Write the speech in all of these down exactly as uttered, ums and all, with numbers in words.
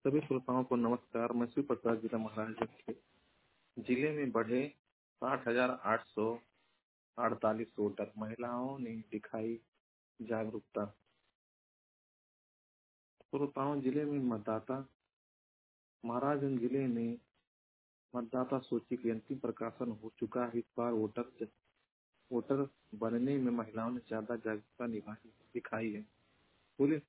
सभी श्रोताओं को नमस्कार। मैं शिव प्रसाद जिला महाराजगंज के जिले में बढ़े साठ हजार आठ सौ अड़तालीस वोटर। महिलाओं ने दिखाई जागरूकता। श्रोताओं, जिले में मतदाता महाराजगंज जिले में मतदाता सूची की अंतिम प्रकाशन हो चुका है। इस बार वोटर वोटर बनने में महिलाओं ने ज्यादा जागरूकता निभाई दिखाई है। पुलिस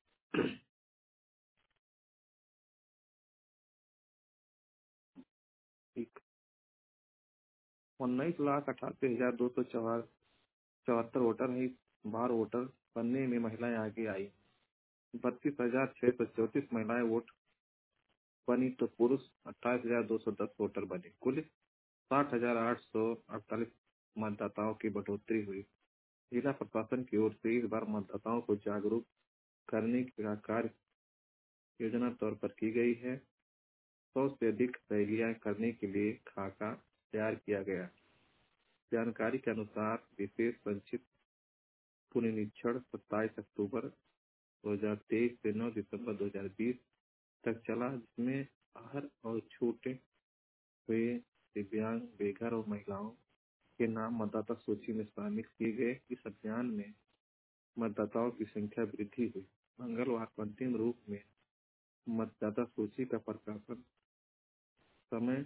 उन्नीस लाख अठासी हजार दो सौ चौहत्तर वोटर है। इस बार वोटर बनने में महिलाएं आगे आई। बत्तीस हजार छह सौ चौतीस महिलाएं वोट बनी तो पुरुष अट्ठाईस हजार दो सौ दस वोटर बने। कुल साठ हजार आठ सौ अड़तालीस मतदाताओं की बढ़ोतरी हुई। जिला प्रशासन की ओर से इस बार मतदाताओं को जागरूक करने का कार्य योजना तौर पर की गई है। सौ से अधिक रैलियां करने के लिए खाका तैयार किया गया। जानकारी के अनुसार विशेष संक्षिप्त पुनरीक्षण सत्ताईस अक्टूबर दो हजार तेईस से नौ दिसंबर दो हजार बीस तक चला, जिसमें आहर और छूटे हुए दिव्यांग, बेघर और महिलाओं के नाम मतदाता सूची में शामिल किए गए। इस अभियान में मतदाताओं की संख्या वृद्धि हुई। मंगलवार को अंतिम रूप में मतदाता सूची का प्रकाशन समय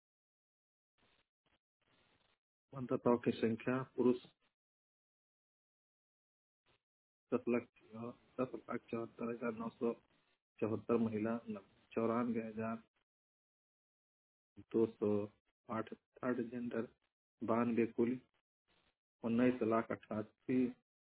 मतदाताओं की संख्या पुरुष दस लाख दस लाख चौहत्तर हजार नौ सौ चौहत्तर, महिला चौरानवे हजार दो सौ आठ, थर्ड जेंडर बानवे, कुल उन्नीस लाख अठासी